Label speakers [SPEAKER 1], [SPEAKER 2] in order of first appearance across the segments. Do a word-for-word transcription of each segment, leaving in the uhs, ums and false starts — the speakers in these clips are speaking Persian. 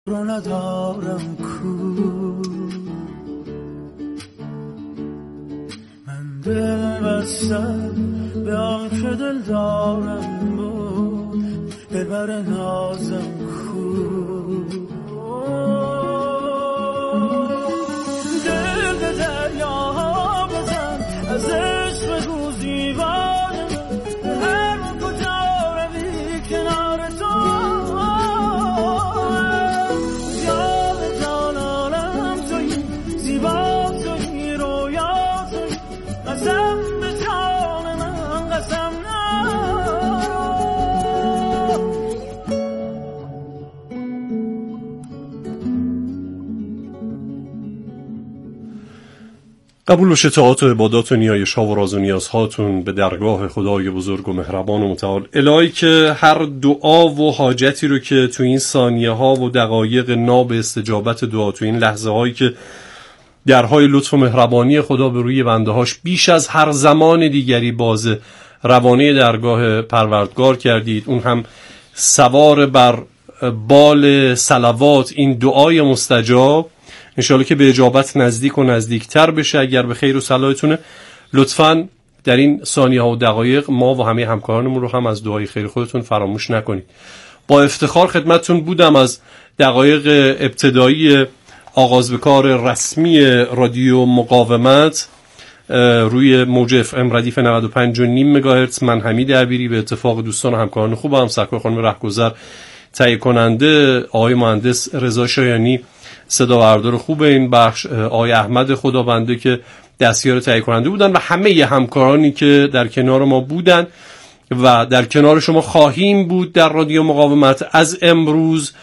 [SPEAKER 1] رو ندارم کو، من دلم بستم به آن که دل دارم بود، ببر نازم کو. دل به دریا بزن از عشق بگو زیبای من، هر کجا روی کنار تو
[SPEAKER 2] قبول بشه طاعات و عبادات و نیایش ها و راز و نیازهاتون به درگاه خدای بزرگ و مهربان و متعال. الهی که هر دعا و حاجتی رو که تو این ثانیه ها و دقایق ناب استجابت دعا، تو این لحظه هایی که درهای لطف و مهربانی خدا به روی بنده هاش بیش از هر زمان دیگری بازه، روانه درگاه پروردگار کردید، اون هم سوار بر بال صلوات این دعای مستجاب، انشاءالله که به اجابت نزدیک و نزدیکتر بشه. اگر به خیر و صلاحتونه لطفاً در این ثانیه ها و دقایق ما و همه همکارانمون رو هم از دعای خیر خودتون فراموش نکنید. با افتخار خدمتتون بودم از دقایق ابتدایی آغاز به کار رسمی رادیو مقاومت روی موج اف ام ردیف نود و پنج و نیم مگاهرتز. من حمید عبیری به اتفاق دوستان و همکاران خوبم، سرکار خانم رهگذر تهیه کننده، آقای مهندس رضا شایانی صدا بردار خوب این بخش، آقای احمد خدابنده که دستیار تهیه کننده بودن و همه همکارانی که در کنار ما بودن و در کنار شما خواهیم بود در رادیو مقاومت از امروز،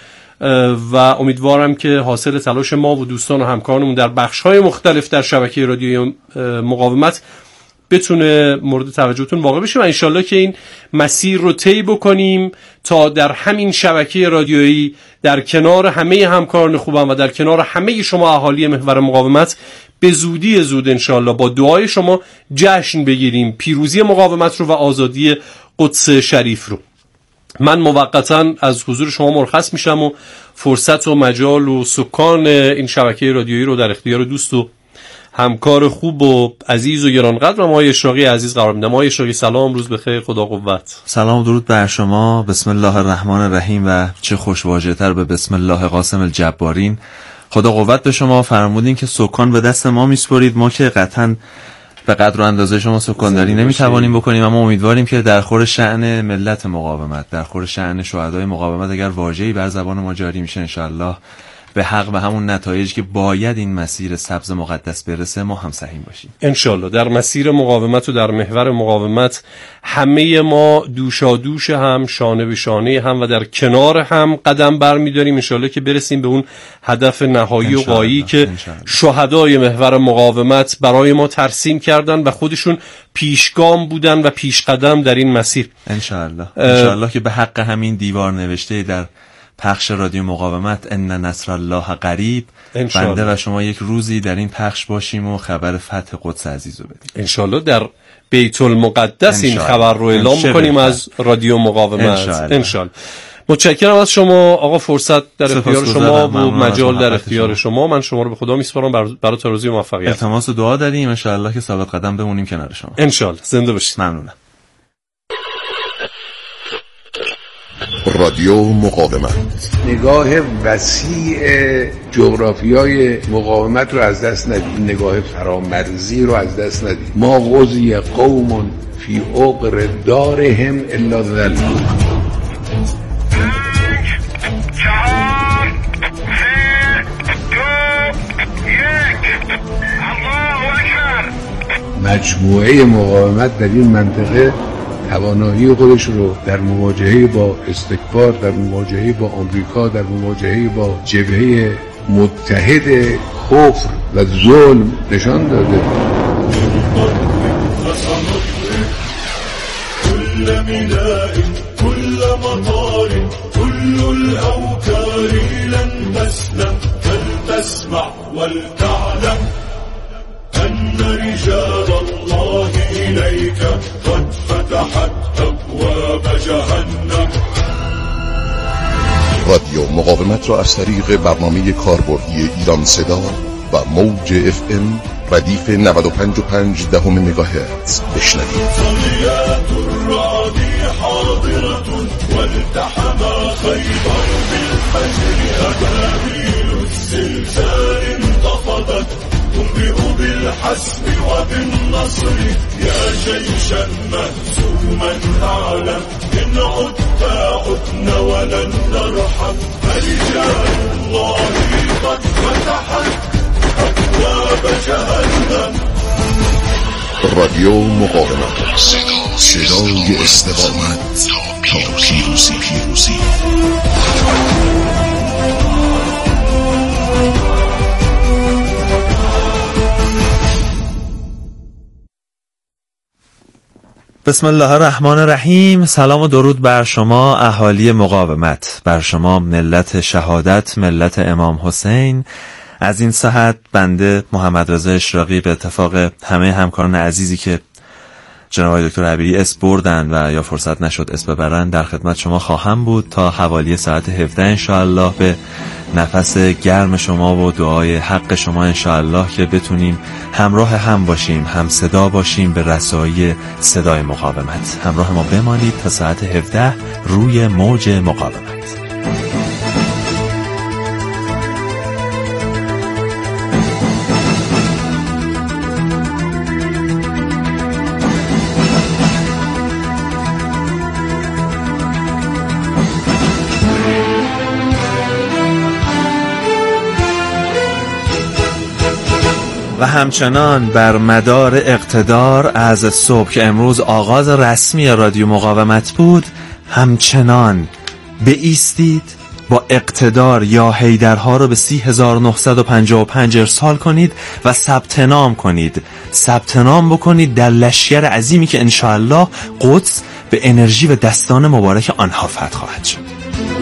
[SPEAKER 2] و امیدوارم که حاصل تلاش ما و دوستان و همکارانمون در بخش‌های مختلف در شبکه رادیو مقاومت بتونه مورد توجهتون واقع بشه و انشالله که این مسیر رو طی بکنیم تا در همین شبکه رادیویی در کنار همه همکاران خوبم و در کنار همه شما اهالی محور مقاومت به زودی زود انشالله با دعای شما جشن بگیریم پیروزی مقاومت رو و آزادی قدس شریف رو. من موقتا از حضور شما مرخص میشم و فرصت و مجال و سکان این شبکه رادیویی رو در اختیار دوست و همکار خوب و عزیز و گرانقدر و مای اشراقی عزیز قرار میدم. مای اشراقی سلام، روز بخیر، خدا قوت.
[SPEAKER 3] سلام و درود بر شما. بسم الله الرحمن الرحیم و چه خوشواژه‌تر به بسم الله قاسم الجبارین. خدا قوت به شما. فرمودین که سکان به دست ما میسپرید، ما که قطعاً به قدر و اندازه شما سکانداری نمیتوانیم بکنیم، اما امیدواریم که در خور شأن ملت مقاومت، در خور شأن شهدای مقاومت اگر واژه‌ای بر زبان ما جاری میشه انشالله به حق و همون نتایج که باید این مسیر سبز مقدس برسه ما هم سهیم باشیم
[SPEAKER 2] انشالله. در مسیر مقاومت و در محور مقاومت همه ما دوشا دوش هم، شانه به شانه هم و در کنار هم قدم برمی‌داریم انشالله که برسیم به اون هدف نهایی و غایی که شهدای محور مقاومت برای ما ترسیم کردن و خودشون پیشگام بودن و پیشقدم در این مسیر
[SPEAKER 3] انشالله. انشالله که به حق همین دیوار نوشته در پخش رادیو مقاومت ان نصر الله قریب، بنده و شما یک روزی در این پخش باشیم و خبر فتح قدس عزیز رو بدیم
[SPEAKER 2] انشالله. در بیت المقدس این خبر رو اعلام کنیم از رادیو مقاومت انشالله. متشکرم از شما آقا، فرصت در اختیار شما و مجال در اختیار شما. من شما رو به خدا میسپارم برای ترویج موفقیت.
[SPEAKER 3] التماس دعا داریم انشالله که ثابت قدم بمونیم کنار شما
[SPEAKER 2] انشالله. زنده باشید.
[SPEAKER 3] ممنونم.
[SPEAKER 4] رادیو مقاومت
[SPEAKER 5] نگاه وسیع جغرافیای مقاومت رو از دست ندید، نگاه فرامرزی رو از دست ندید. ما غزی قوم فی عقر دارهم الا ذل. مجموعه مقاومت در این منطقه توانایی خودش رو در مواجهه با استکبار، در مواجهه با آمریکا، در مواجهه با جبهه متحد کفر و ظلم نشان داده.
[SPEAKER 1] كل ميناء كل مطار كل الأوكار لن تسلم فلتسمع ولتعلم أن رجال الله إليك قد فتحت أبواب جهنم.
[SPEAKER 4] رادیو مقاومت را از طریق برنامه کاربردی ایران صدا و موج اف ام ردیف نود و پنج و پنج دهم مگاهرتز بشنوید.
[SPEAKER 1] تنبئ بالحسب وبالنصر يا جيشا مهزوما أعلم إن عدت عدنا ولن نرحم فرجال الله قد فتحت أبواب جهنم.
[SPEAKER 4] رادیو مقاومت، صدای استقامت تا پیروزی. پیروزی
[SPEAKER 3] بسم الله الرحمن الرحیم. سلام و درود بر شما اهالی مقاومت، بر شما ملت شهادت، ملت امام حسین. از این صحت بنده محمد رضا اشراقی به اتفاق همه همکاران عزیزی که جناب آقای دکتر عبیری اسم بردن و یا فرصت نشد اسم ببرن در خدمت شما خواهم بود تا حوالی ساعت هفده انشاءالله به نفس گرم شما و دعای حق شما انشاءالله که بتونیم همراه هم باشیم، هم صدا باشیم به رسایی صدای مقاومت. همراه ما بمانید تا ساعت هفده روی موج مقاومت. و همچنان بر مدار اقتدار از صبح که امروز آغاز رسمی رادیو مقاومت بود، همچنان بایستید با اقتدار یا حیدرها رو به سی هزار و نهصد و پنجاه و پنج ارسال کنید و ثبت نام کنید. ثبت نام بکنید در لشکر عظیمی که انشاءالله قدس به انرژی و دستان مبارک آنها فتح خواهد شد.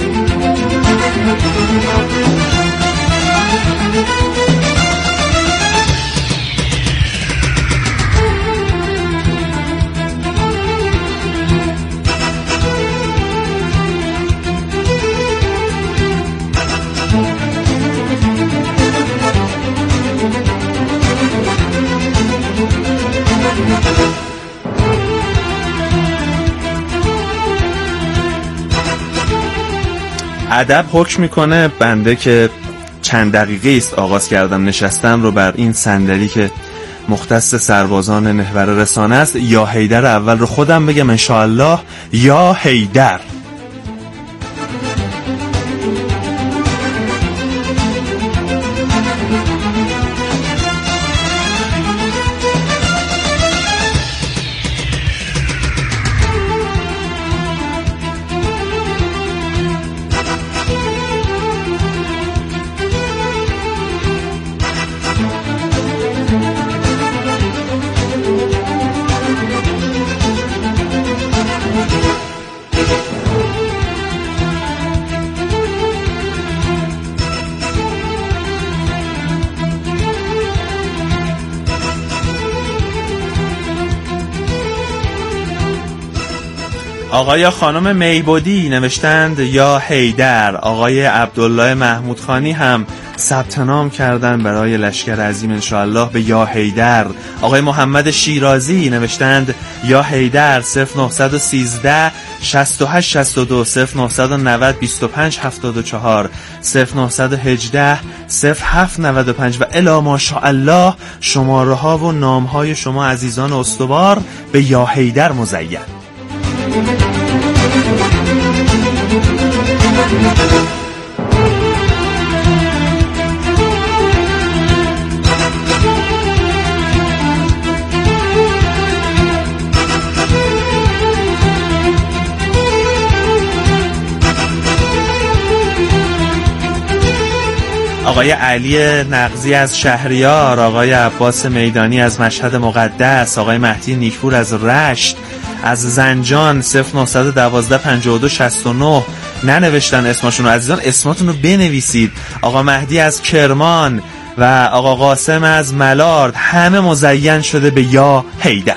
[SPEAKER 3] ادب حکم میکنه بنده که چند دقیقه است آغاز کردم نشستم رو بر این صندلی که مختص سربازان محور رسانه است یا حیدر اول رو خودم بگم انشاءالله. یا حیدر. آقای خانم میبودی نوشتند یا حیدر. آقای عبدالله محمود خانی هم ثبت نام کردن برای لشکر عظیم انشاءالله به یا حیدر. آقای محمد شیرازی نوشتند یا حیدر صفر نهصد و سیزده شصت و هشت شصت و دو صفر نهصد و نود بیست و پنج هفتاد و چهار صفر نهصد و هجده صفر هفت نود و پنج و الی ماشاءالله شماره ها و نام های شما عزیزان استوار به یا حیدر مزین. آقای علی نقضی از شهریار، آقای عباس میدانی از مشهد مقدس، آقای مهدی نیکپور از رشت، از زنجان صفر نهصد و دوازده پنجاه و دو شصت و نه ننوشتن اسمشون رو. عزیزان اسماتون رو بنویسید. آقا مهدی از کرمان و آقا قاسم از ملارد همه مزین شده به یا حیدر.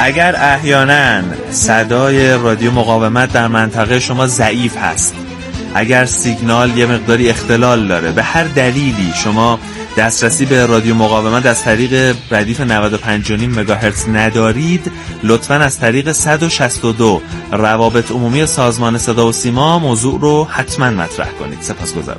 [SPEAKER 3] اگر احیانا صدای رادیو مقاومت در منطقه شما ضعیف هست، اگر سیگنال یه مقداری اختلال داره، به هر دلیلی شما دسترسی به رادیو مقاومت از طریق ردیف نود و پنج و نیم مگاهرتز ندارید، لطفاً از طریق صد و شصت و دو روابط عمومی سازمان صدا و سیما موضوع رو حتما مطرح کنید. سپاسگزارم.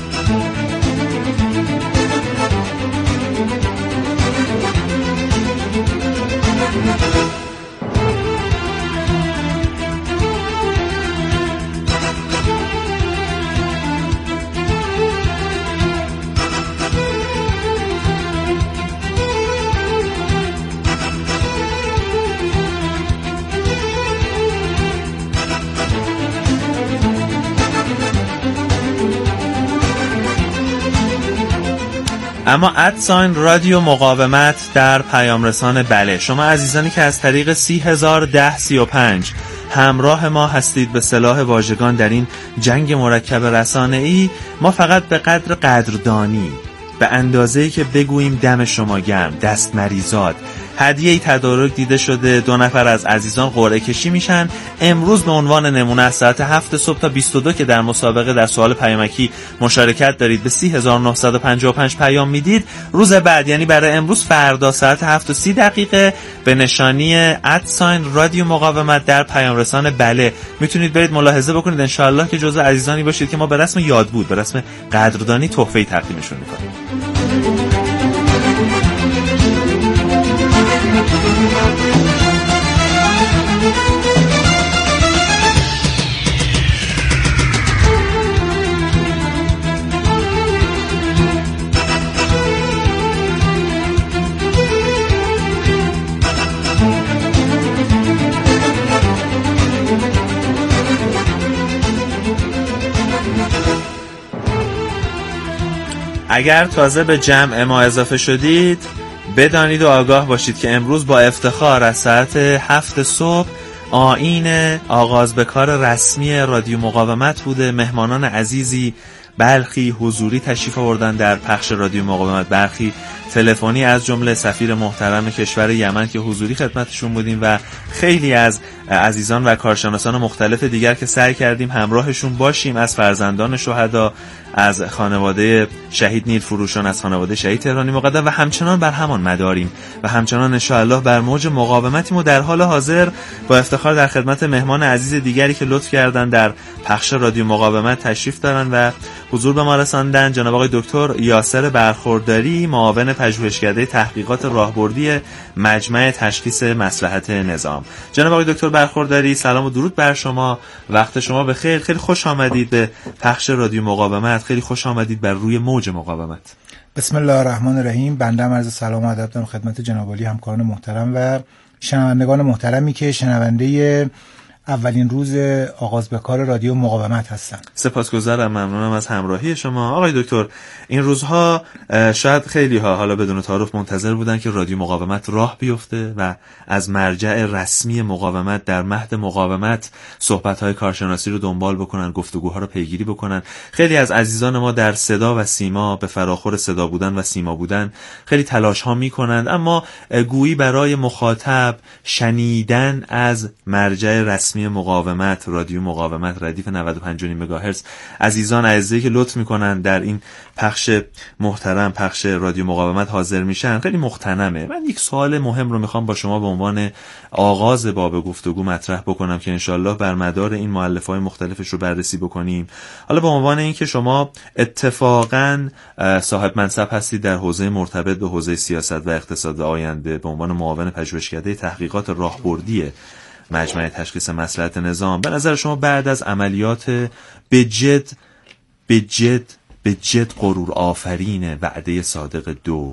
[SPEAKER 3] اما ادساین رادیو مقاومت در پیام رسان بله. شما عزیزانی که از طریق سی هزار ده سی و پنج همراه ما هستید به سلاح واژگان در این جنگ مرکب رسانه‌ای، ما فقط به قدر قدردانی، به اندازه‌ای که بگوییم دم شما گرم، دست مریزاد، هدیه‌ای تدارک دیده شده، دو نفر از عزیزان قرعه کشی میشن. امروز به عنوان نمونه از ساعت هفت صبح تا بیست و دو که در مسابقه در سوال پیامکی مشارکت دارید به سی هزار و نهصد و پنجاه و پنج پیام میدید. روز بعد یعنی برای امروز فردا ساعت هفت و سی دقیقه به نشانی ادساین رادیو مقاومت در پیام رسان بله میتونید برید ملاحظه بکنید. انشالله که جزو عزیزانی باشید که ما به رسم یاد بود، به رسم قدردانی تحفه‌ای تقدیمشون میکنیم. اگر تازه به جمع ما اضافه شدید، بدانید و آگاه باشید که امروز با افتخار از ساعت هفت صبح آیین آغاز به کار رسمی رادیو مقاومت بوده. مهمانان عزیزی برخی حضوری تشریف آوردن در پخش رادیو مقاومت، برخی تلفنی، از جمله سفیر محترم کشور یمن که حضوری خدمتشون بودیم و خیلی از عزیزان و کارشناسان مختلف دیگر که سعی کردیم همراهشون باشیم، از فرزندان شهدا، از خانواده شهید نیل فروشان، از خانواده شهید تهرانی مقدم و همچنان بر همان مداریم و همچنان انشاءالله بر موج مقاومتیم و در حال حاضر با افتخار در خدمت مهمان عزیز دیگری که لطف کردن در پخش رادیو مقاومت تشریف دارن و حضور به ما رساندن. جناب آقای دکتر یاسر برخورداری، معاون پژوهشکده تحقیقات راهبردی مجمع تشخیص مصلحت نظام. جناب آقای دکتر برخورداری، سلام و درود بر شما. وقت شما بخیر. خیلی خوش آمدید به پخش رادیو مقاومت. خیلی خوش آمدید بر روی موج مقاومت.
[SPEAKER 6] بسم الله الرحمن الرحیم. بنده عرض سلام و ادب دارم خدمت جناب عالی همکاران محترم و شنوندگان محترمی که شنونده اولین روز آغاز به کار رادیو مقاومت هستن.
[SPEAKER 3] سپاسگزارم، ممنونم از همراهی شما. آقای دکتر، این روزها شاید خیلی ها حالا بدون تعارف منتظر بودن که رادیو مقاومت راه بیفته و از مرجع رسمی مقاومت در مهد مقاومت صحبت‌های کارشناسی رو دنبال بکنن، گفتگوها رو پیگیری بکنن. خیلی از عزیزان ما در صدا و سیما، به فراخور صدا بودن و سیما بودن خیلی تلاش ها میکنند، اما گویی برای مخاطب شنیدن از مرجع رسمی مقاومت، رادیو مقاومت، ردیف نود و پنج و نیم مگاهرتز، عزیزان عزیزی که لطف میکنن در این پخش محترم، پخش رادیو مقاومت حاضر میشن، خیلی مختنمه. من یک سوال مهم رو میخوام با شما به عنوان آغاز باب گفتگو مطرح بکنم که انشالله بر مدار این مؤلفه‌های مختلفش رو بررسی بکنیم. حالا به عنوان اینکه شما اتفاقاً صاحب منصب هستید در حوزه مرتبط به حوزه سیاست و اقتصاد آینده به عنوان معاون پژوهشکده تحقیقات راهبردی مجمع تشخیص مصلحت نظام، به نظر شما بعد از عملیات به جد به جد به جد غرور آفرین وعده صادق دو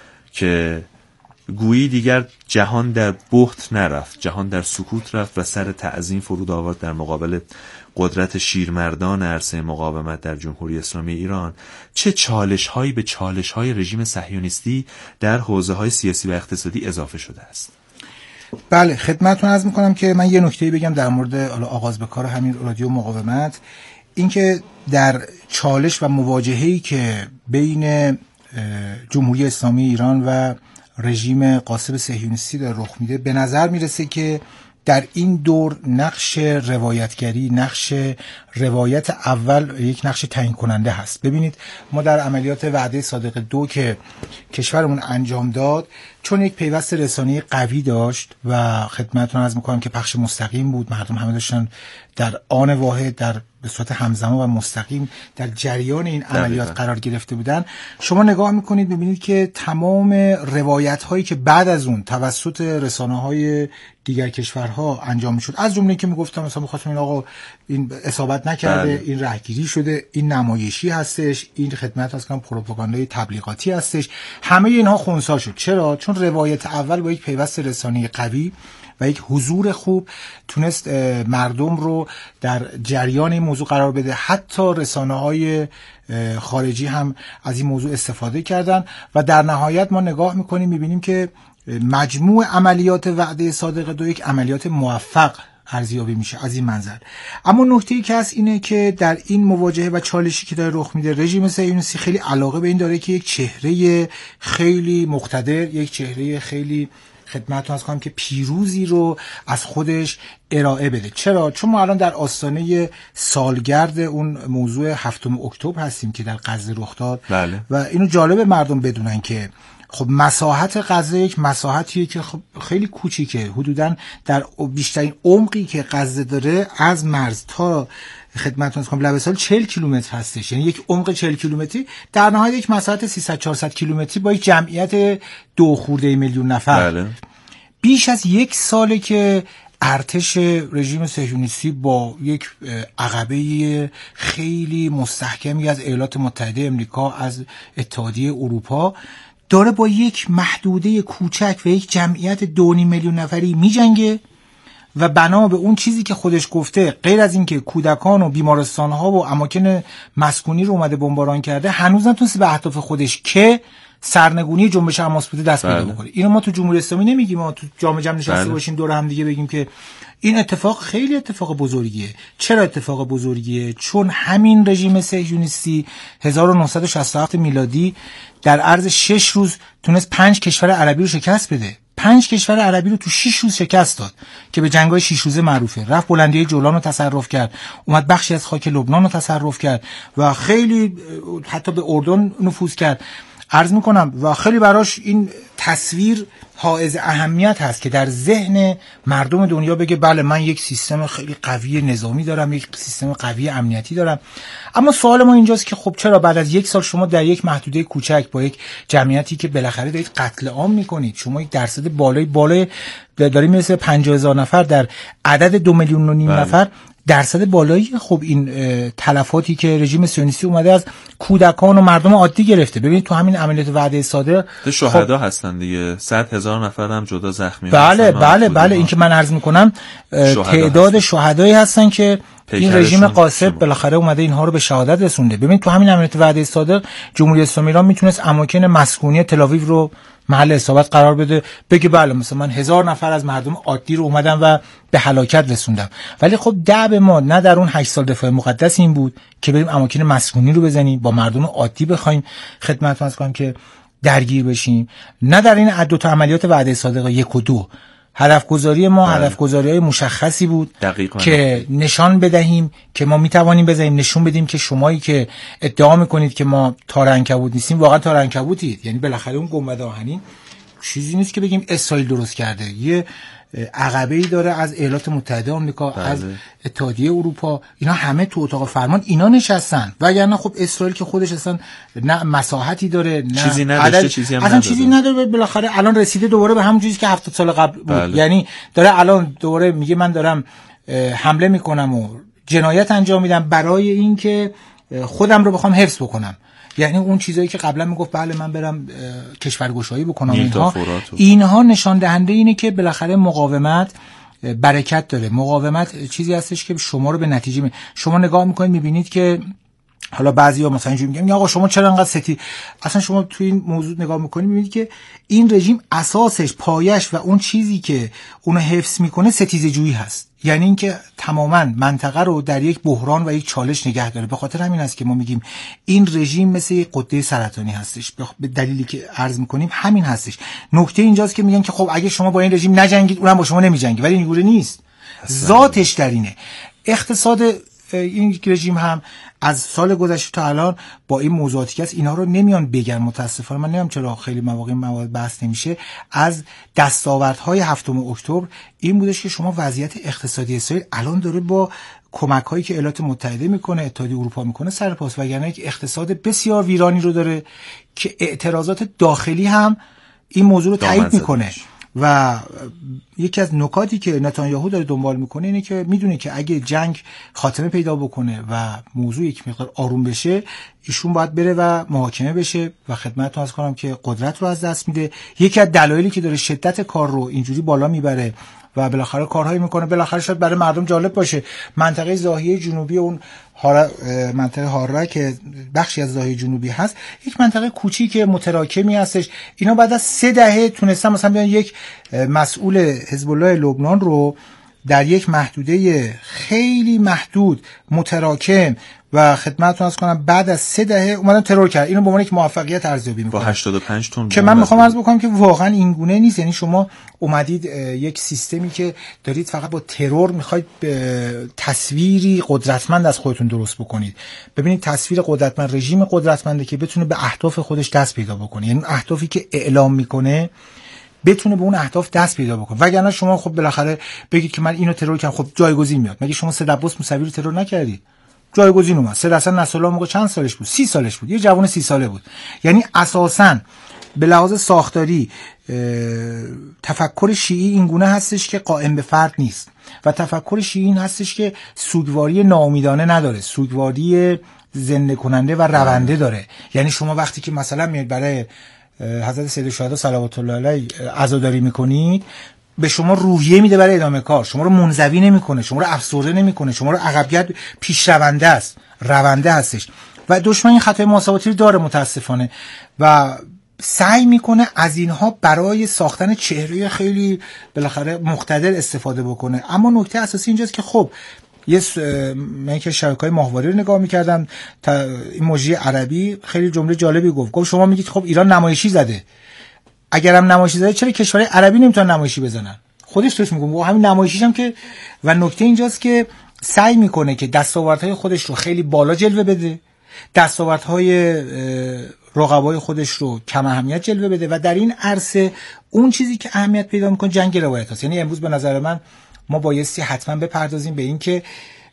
[SPEAKER 3] که گویی دیگر جهان در بهت نرفت، جهان در سکوت رفت و سر تعظیم فرود آورد در مقابل قدرت شیرمردان عرصه مقاومت در جمهوری اسلامی ایران، چه چالش هایی به چالش های رژیم صهیونیستی در حوزه های سیاسی و اقتصادی اضافه شده است؟
[SPEAKER 6] بله، خدمتتون عرض میکنم که من یه نکته بگم در مورد آغاز به کار همین رادیو مقاومت. اینکه در چالش و مواجهه‌ای که بین جمهوری اسلامی ایران و رژیم قاسم صهیونیستی داره رخ میده، به نظر میرسه که در این دور نقش روایتگری، نقش روایت اول یک نقش تعیین کننده هست. ببینید ما در عملیات وعده صادق دو که کشورمون انجام داد، چون یک پیوست رسانه‌ای قوی داشت و خدمتتون عرض می‌کنم که پخش مستقیم بود، مردم همه داشتن در آن واحد در به صورت همزمان و مستقیم در جریان این عملیات دقیقا قرار گرفته بودن. شما نگاه میکنید ببینید که تمام روایت هایی که بعد از اون توسط رسانه های دیگر کشورها انجام شد، از جمله که میگفتم مثلا می‌خواستم این آقا این اصابت نکرده، بله. این رهگیری شده، این نمایشی هستش، این خدمت هست که پروپاگاندای تبلیغاتی هستش، همه اینها خنثی شد. چرا؟ چون روایت اول با یک پیوست رسانه‌ای قوی و یک حضور خوب تونست مردم رو در جریان این موضوع قرار بده. حتی رسانه‌های خارجی هم از این موضوع استفاده کردن و در نهایت ما نگاه میکنیم میبینیم که مجموع عملیات وعده صادق دو یک عملیات موفق ارزیابی میشه از این منظر. اما نکته‌ای که هست اینه که در این مواجهه و چالشی که داره رخ میده، رژیم صهیونیستی خیلی علاقه به این داره که یک چهره خیلی مقتدر، یک چهره خیلی خدمتتون عرض کنم که پیروزی رو از خودش ارائه بده. چرا؟ چون ما الان در آستانه سالگرد اون موضوع هفتم اکتبر هستیم که در غزه رخ داد، بله. و اینو جالب مردم بدونن که خب مساحت غزه یک مساحتیه که خب خیلی کوچیکه، حدوداً در بیشترین عمقی که غزه داره از مرز تا خدمتتون کنم لبه سال چهل کیلومتر هستش، یعنی یک عمق چهل کیلومتری، در نهایت یک مساحت سیصد چهارصد کیلومتری با یک جمعیت دو خورده میلیون نفر. بله. بیش از یک ساله که ارتش رژیم صهیونیستی با یک عقبه خیلی مستحکمی از ایالات متحده آمریکا، از اتحادیه اروپا داره با یک محدوده کوچک و یک جمعیت دو میلیون نفری میجنگه و بنا به اون چیزی که خودش گفته، غیر از این که کودکان و بیمارستان‌ها و اماکن مسکونی رو اومده بمباران کرده، هنوز نتونسته به اهداف خودش که سرنگونی جنبش حماس بوده دست پیدا بکنه. اینو ما تو جمهوری اسلامی نمیگیم، ما تو جام جم نشسته بله. باشیم دور هم دیگه بگیم که این اتفاق خیلی اتفاق بزرگیه. چرا اتفاق بزرگیه؟ چون همین رژیم صهیونیستی هزار و نهصد و شصت و هفت میلادی در عرض شش روز تونست پنج کشور عربی رو شکست بده. پنج کشور عربی رو تو شش روز شکست داد که به جنگ‌های شش روزه معروفه. رفت بلندیه جولان رو تصرف کرد، اومد بخشی از خاک لبنان رو تصرف کرد و خیلی حتی به اردن نفوذ کرد. عرض میکنم و خیلی براش این تصویر حائز اهمیت هست که در ذهن مردم دنیا بگه بله من یک سیستم خیلی قوی نظامی دارم، یک سیستم قوی امنیتی دارم. اما سوال ما اینجاست که خب چرا بعد از یک سال شما در یک محدوده کوچک با یک جمعیتی که بالاخره دارید قتل عام میکنید، شما یک درصد بالای بالای دارید میرسه پنجاه هزار نفر در عدد دو میلیون و نیم بله. نفر، درصد بالایی خب این تلفاتی که رژیم صهیونیستی اومده از کودکان و مردم عادی گرفته. ببینید تو همین عملیات وعده صادق
[SPEAKER 3] شهدا خب هستن دیگه، صد هزار نفر هم جدا زخمی
[SPEAKER 6] بله هستن. بله بله این که من عرض میکنم تعداد شهدایی هستن که این رژیم قاسم بالاخره اومده اینها رو به شهادت رسونده. ببینید تو همین عملیات وعده صادق جمهوری اسلامی ایران میتونست اماکن مسکونی تل‌آویو رو محل اصابت قرار بده، بگه بله مثلا من هزار نفر از مردم عادی رو اومدم و به هلاکت رسوندم. ولی خب دعب ما نه در اون هشت سال دفاع مقدس این بود که بریم اماکن مسکونی رو بزنیم، با مردم عادی بخوایم خدمت واسه کنیم که درگیر بشیم، نه در این دو تا عملیات وعده صادق یک و دو. هدف گذاری ما هدف گذاری های مشخصی بود دقیقا. که نشان بدهیم که ما میتوانیم بزنیم، نشون بدیم که شمایی که ادعا میکنید که ما تار عنکبوت نیستیم واقعا تار عنکبوتید. یعنی بالاخره اون گنبد آهنین چیزی نیست که بگیم اسرائیل درست کرده، یه عقبه‌ای داره از ایالات متحده آمریکا، بله. از اتحادیه اروپا، اینا همه تو اتاق فرمان اینا نشستن. وگرنه خب اسرائیل که خودش اصلا نه مساحتی داره، نه
[SPEAKER 3] چیزی نداشته، چیزی هم
[SPEAKER 6] اصلا چیزی نداره، بالاخره الان رسیده دوباره به همون چیزی که هفتاد سال قبل بود. بله. یعنی داره الان دوباره میگه من دارم حمله میکنم و جنایت انجام میدم برای اینکه خودم رو بخوام حفظ بکنم. یعنی اون چیزایی که قبلا میگفت بله من برم کشورگشایی بکنم، اینها اینها نشان دهنده اینه که بالاخره مقاومت برکت داره. مقاومت چیزی هستش که شما رو به نتیجه می... شما نگاه میکنید میبینید که حالا بعضیا مثلا اینجوری میگن آقا شما چرا انقدر ستی، اصلا شما تو این موضوع نگاه میکنید میبینید که این رژیم اساسش، پایش و اون چیزی که اونو حفظ میکنه ستیزه جویی هست، یعنی اینکه تماما منطقه رو در یک بحران و یک چالش نگه داره. به خاطر همین است که ما میگیم این رژیم مثل یک غده سرطانی هستش، به دلیلی که عرض میکنیم همین هستش. نکته اینجاست که میگن که خب اگه شما با این رژیم نجنگید اونم با شما نمیجنگه، ولی اینجوری نیست. ذاتش در اینه. اقتصاد این رژیم هم از سال گذشته تا الان با این موضوعاتی که اینا رو نمیان بگن، متاسفانه من نمیدونم چرا خیلی مواقع مواد بحث نمیشه. از دستاوردهای هفتم اکتبر این بودش که شما وضعیت اقتصادی اسرائیل الان داره با کمک هایی که ایالات متحده میکنه، اتحادیه اروپا میکنه سر پاس، وگرنه یک اقتصاد بسیار ویرانی رو داره که اعتراضات داخلی هم این موضوع رو تایید میکنه. و یکی از نکاتی که نتانیاهو داره دنبال میکنه اینه که میدونه که اگه جنگ خاتمه پیدا بکنه و موضوع یک مقدار آروم بشه، ایشون باید بره و محاکمه بشه و خدمتتون عرض کنم که قدرت رو از دست میده. یکی از دلایلی که داره شدت کار رو اینجوری بالا میبره و بالاخره کارهایی میکنه، بالاخره شاید برای مردم جالب باشه منطقه ضاحیه جنوبی اون هارا، منطقه هارا که بخشی از ضاحیه جنوبی هست، یک منطقه کوچیک متراکمی هستش. اینا بعد از سه دهه تونستن مثلا بیان یک مسئول حزب الله لبنان رو در یک محدوده خیلی محدود متراکم و خدمتتون عرض کنم بعد از سه دهه اومدن ترور کرد. اینو به عنوان یک موفقیت ارزیابی می‌کنم.
[SPEAKER 3] با هشتاد و پنج تن
[SPEAKER 6] که من میخوام عرض بکنم که واقعا این گونه نیست. یعنی شما اومدید یک سیستمی که دارید فقط با ترور میخواید تصویری قدرتمند از خودتون درست بکنید. ببینید تصویر قدرتمند، رژیم قدرتمنده که بتونه به اهداف خودش دست پیدا بکنه، یعنی اهدافی که اعلام میکنه بتونه به اون اهداف دست پیدا بکنه. وگرنه شما خب بالاخره بگید که من اینو ترور کردم، خب جایگزین میاد. مگه شما سید عباس موسوی رو ترور نکردید؟ جایگزین اومد. سید حسن نصرالله موقع چند سالش بود؟ سی سالش بود. یه جوان سی ساله بود. یعنی اساساً به لحاظ ساختاری تفکر شیعی این گونه هستش که قائم به فرد نیست و تفکر شیعی این هستش که سوگواری ناامیدانه نداره، سوگواری زنده کننده و رونده داره. یعنی شما وقتی که مثلا میاد برای حضرت سید الشهدا صلوات الله علیه عزاداری میکنید، به شما روحیه میده برای ادامه کار، شما رو منزوی نمیکنه، شما رو افسرده نمیکنه، شما رو عقبگرد پیش رونده است، رونده هستش. و دشمن این خطای محاسباتی رو داره متاسفانه و سعی میکنه از اینها برای ساختن چهره خیلی بالاخره مقتدر استفاده بکنه. اما نکته اساسی اینجاست که خب یه س... من که شبکه‌های ماهواره رو نگاه می‌کردم، تا این موجی عربی خیلی جمله جالبی گفت. گفت شما میگید خب ایران نمایشی زده، اگرم نمایشی زده چرا کشورهای عربی نمیتونن نمایشی بزنن؟ خودش توش میگم و همین نمایشیش هم که. و نکته اینجاست که سعی میکنه که دستاوردهای خودش رو خیلی بالا جلوه بده، دستاوردهای رقبای خودش رو کم اهمیت جلوه بده و در این عرصه اون چیزی که اهمیت پیدا میکنه جنگ روایت هست. یعنی امروز به نظر من ما بایستی حتما بپردازیم به این که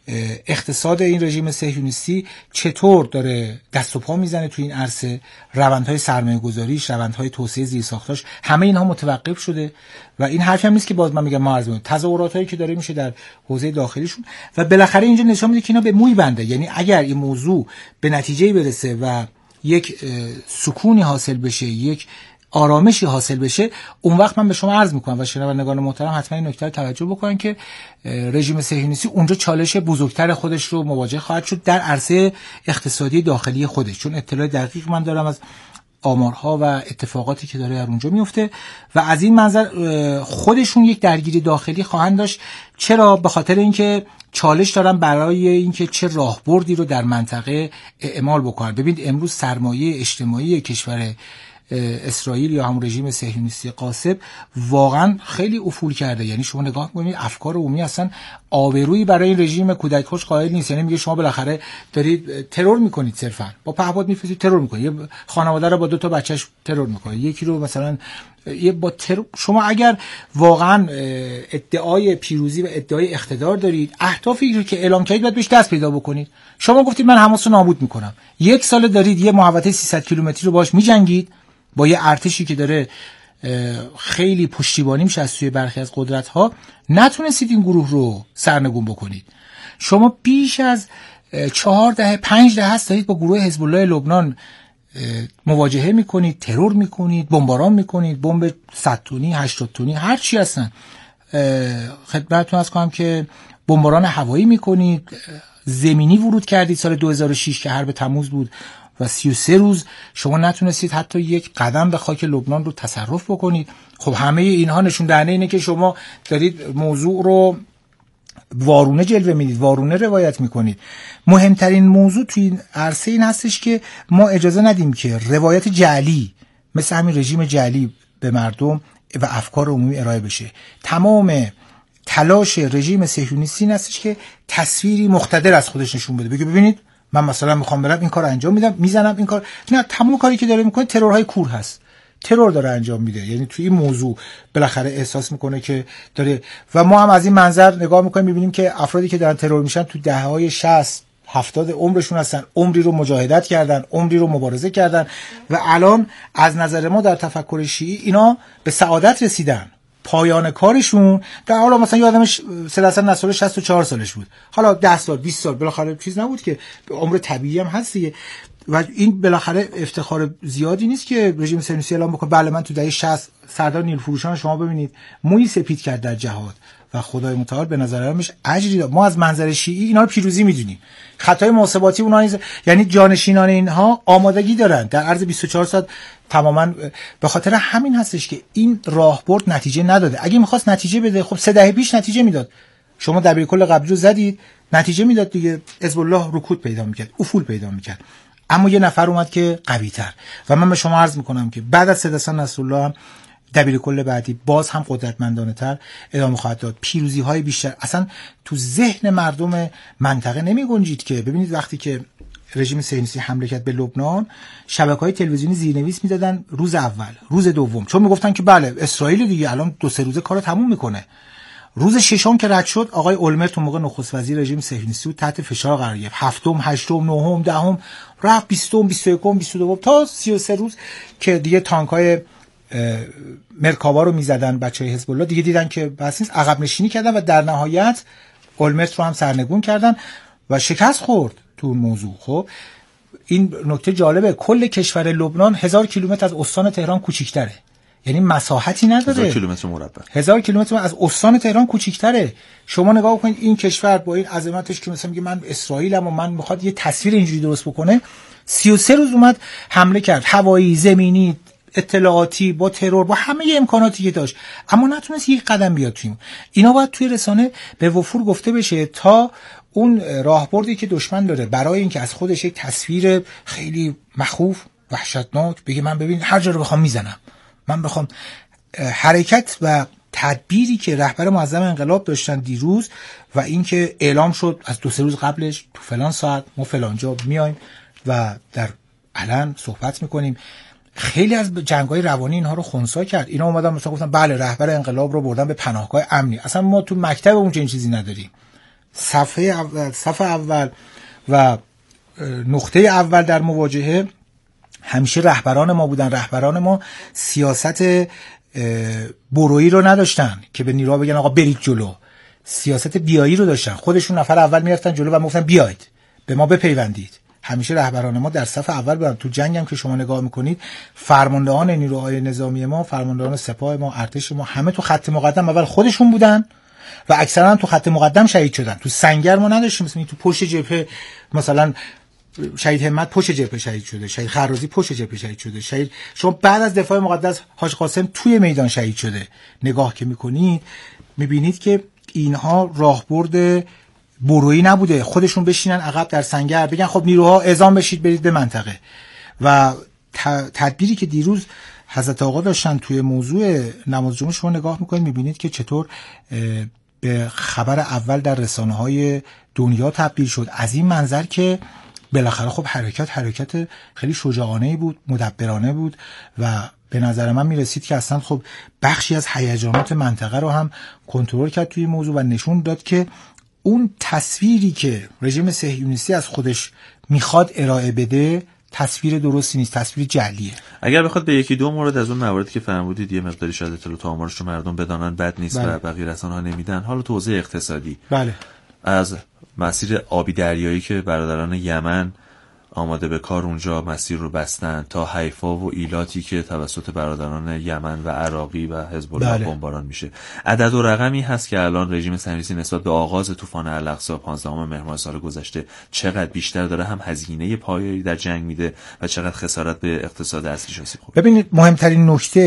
[SPEAKER 6] اقتصاد این رژیم صهیونیستی چطور داره دست و پا میزنه توی این عرصه، روندهای سرمایه گذاریش، روندهای توسعه زیرساختاش، همه اینها متوقف شده و این حرفی هم نیست که باز من میگم ما عرض می‌کنم، تظاهراتایی که داره میشه در حوزه داخلیشون و بالاخره اینجا نشون میده که اینا به موی بنده. یعنی اگر این موضوع به نتیجه برسه و یک سکونی حاصل بشه، یک آرامشی حاصل بشه، اون وقت من به شما عرض میکنم و شنوندگان محترم حتما این نکته رو توجه بکنن که رژیم صهیونیستی اونجا چالش بزرگتر خودش رو مواجه خواهد شد در عرصه اقتصادی داخلی خودش، چون اطلاع دقیق من دارم از آمارها و اتفاقاتی که داره در اونجا میفته و از این منظر خودشون یک درگیری داخلی خواهند داشت. چرا؟ به خاطر اینکه چالش دارن برای اینکه چه راهبردی رو در منطقه اعمال بکنن. ببینید امروز سرمایه اجتماعی کشور اسرائیل یا هم رژیم صهیونیستی غاصب واقعا خیلی افول کرده. یعنی شما نگاه کنید افکار عمومی اصلا آبرویی برای این رژیم کودک کش قائل نیست. یعنی میگه شما بالاخره دارید ترور میکنید، صرفا با پهپاد میفرستید ترور میکنید، یه خانواده رو با دو تا بچهش ترور میکنید، یکی رو مثلا یه با ترور. شما اگر واقعا ادعای پیروزی و ادعای اقتدار دارید، اهدافی رو که اعلام کردید باید بهش دست پیدا بکنید. شما گفتید من حماس رو نابود میکنم، یک سال دارید یه محوطه سیصد کیلومتری رو باهاش میجنگید با یه ارتشی که داره خیلی پشتیبانی میشه از سوی برخی از قدرت‌ها، نتونستید این گروه رو سرنگون بکنید. شما بیش از چهار دهه پنج دهه هست دارید با گروه حزب الله لبنان مواجهه میکنید، ترور میکنید، بمباران میکنید، بمب صد تونی، هشتاد تونی، هر چی هستن. خدمتتون عرض کنم که بمباران هوایی میکنید، زمینی ورود کردید سال دو هزار و شش که حرب تموز بود و سی و سه روز شما نتونستید حتی یک قدم به خاک لبنان رو تصرف بکنید. خب همه اینها نشون دهنده اینه که شما دارید موضوع رو وارونه جلوه میدید، وارونه روایت میکنید. مهمترین موضوع توی این عرصه این هستش که ما اجازه ندیم که روایت جعلی مثل همین رژیم جعلی به مردم و افکار عمومی ارائه بشه. تمام تلاش رژیم صهیونیستی این هستش که تصویری مقتدر از خودش نشون بده، بگه ببینید من مثلا میخوام برم این کار انجام میدم، میزنم این کار. نه، تمام کاری که داره میکنه ترورهای کور هست، ترور داره انجام میده. یعنی توی این موضوع بالاخره احساس میکنه که داره، و ما هم از این منظر نگاه میکنیم میبینیم که افرادی که دارن ترور میشن تو دهه‌های شصت هفتاد عمرشون هستن، عمری رو مجاهدت کردن، عمری رو مبارزه کردن و الان از نظر ما در تفکر شیعی اینا به سعادت رسیدن. پایان کارشون در حالا مثلا یادمش سلسله نصر شصت و چهار سالش بود، حالا ده سال بیست سال بالاخره چیز نبود که عمر طبیعی هم هست دیگه. و این بالاخره افتخار زیادی نیست که رژیم صهیونیستی اعلام بکنه بله من تو دهه شصت سردار نیلوفروشان شما ببینید موی سپید کرد در جهاد و خدای متعال به نظر منش اجری داد. ما از منظر شیعی اینا رو پیروزی میدونیم. خطای محاسباتی اونها نیز، یعنی جانشینان اینها آمادگی دارن در عرض بیست و چهار ساعت تماما. به خاطر همین هستش که این راهبرد نتیجه نداده. اگه میخواست نتیجه بده خب سه دهه پیش نتیجه میداد. شما دبیرکل قبلی رو زدید نتیجه میداد دیگه، حزب الله رکود پیدا میکرد، افول پیدا میکرد. اما یه نفر اومد که قوی تر. و من به شما عرض میکنم که بعد از سید حسن نصرالله هم دبیرکل بعدی باز هم قدرتمندانه تر ادامه خواهد داد، پیروزی های بیشتر. اصلا تو ذهن مردم منطقه نمی گنجید که ببینید وقتی که رژیم صهیونیستی حمله کرد به لبنان شبکه‌های تلویزیونی زیرنویس میدادن روز اول، روز دوم، چون میگفتن که بله اسرائیل دیگه الان دو سه روزه کارو تموم میکنه. روز ششم که رد شد آقای اولمرت اون موقع نخست وزیر رژیم صهیونیستی بود تحت فشار قرار گرفت. هفتم، هشتم، نهم، دهم رفت، بیستم، بیست و یکم، بیست و دوم تا سی و سه روز که دیگه تانک‌های مرکاوا رو میزدن بچهای حزب الله، دیگه دیدن که بس نیست، عقب نشینی کردن و در نهایت اولمرت رو هم سرنگون کردن و شکست خورد تو اون موضوع. خب این نکته جالبه، کل کشور لبنان هزار کیلومتر از استان تهران کوچیک‌تره، یعنی مساحتی نداره.
[SPEAKER 3] هزار کیلومتر مربع
[SPEAKER 6] هزار کیلومتر از استان تهران کوچیک‌تره. شما نگاه کنید این کشور با این عظمتش که مثلا میگه من اسرائیلم و من میخواد یه تصویر اینجوری درست بکنه، سی و سه روز اومد حمله کرد، هوایی، زمینی، اطلاعاتی، با ترور، با همه امکاناتی که داشت، اما نتونست یک قدم بیاد توی اینا. باید توی رسانه به وفور گفته بشه تا اون راهبردی که دشمن داره برای اینکه از خودش یک تصویر خیلی مخوف وحشتناک بگه من ببین هر جا رو بخوام میزنم، من بخوام حرکت و تدبیری که رهبر معظم انقلاب داشتن دیروز و اینکه اعلام شد از دو سه روز قبلش تو فلان ساعت ما فلان جا میایم و در علن صحبت میکنیم، خیلی از جنگ‌های روانی اینها رو خنثی کرد. اینا اومدن مثلا گفتن بله رهبر انقلاب رو بردن به پناهگاه امنی. اصلا ما تو مکتب اون چنین چیزی نداریم. صفحه اول صفحه اول و نقطه اول در مواجهه همیشه رهبران ما بودن. رهبران ما سیاست برویی رو نداشتن که به نیروها بگن آقا برید جلو، سیاست بیایی رو داشتن. خودشون نفر اول میرفتن جلو و میگفتن بیاید به ما بپیوندید. همیشه رهبران ما در صف اول بودن. تو جنگ هم که شما نگاه میکنید فرماندهان نیروهای نظامی ما، فرماندهان سپاه ما، ارتش ما، همه تو خط مقدم اول خودشون بودن و اکثرا تو خط مقدم شهید شدن. تو سنگر ما نداشتیم، مثلا تو پشت جبهه مثلا شهید همت پشت جبهه شهید شده، شهید خرازی پشت جبهه شهید شده، شهید شما بعد از دفاع مقدس حاج قاسم توی میدان شهید شده. نگاه که میکنید میبینید که اینها راهبرد برویی نبوده. خودشون بشینن عقب در سنگر بگن خب نیروها اعزام بشید برید به منطقه. و تدبیری که دیروز حضرت آقا داشتن توی موضوع نماز جمعه شما نگاه میکنید میبینید که چطور به خبر اول در رسانه‌های دنیا تبدیل شد، از این منظر که بالاخره خب حرکت حرکت خیلی شجاعانه‌ای بود، مدبرانه بود و به نظر من میرسید که اصلا خب بخشی از هیجانات منطقه رو هم کنترل کرد توی موضوع و نشون داد که اون تصویری که رژیم صهیونیستی از خودش میخواد ارائه بده تصویر درستی نیست، تصویر جعلیه.
[SPEAKER 3] اگر بخواد به یکی دو مورد از اون مواردی که فرمودید یه مقداری شاید اطلاعات و آمارش رو مردم بدانن بد نیست. بله. و بقیه رسانه‌ها نمیدن. حالا تو حوزه اقتصادی،
[SPEAKER 6] بله،
[SPEAKER 3] از مسیر آبی دریایی که برادران یمن آماده به کار اونجا مسیر رو بستن تا حیفا و ایلاتی که توسط برادران یمن و عراقی و حزب الله
[SPEAKER 6] بله.
[SPEAKER 3] بمباران میشه. عدد و رقمی هست که الان رژیم صهیونیستی نسبت به آغاز طوفان الاقصی پانزدهم مهر سال گذشته چقدر بیشتر داره هم هزینه پایه‌ای در جنگ میده و چقدر خسارت به اقتصاد اصلیش آسیب خورده.
[SPEAKER 6] ببینید مهمترین نکته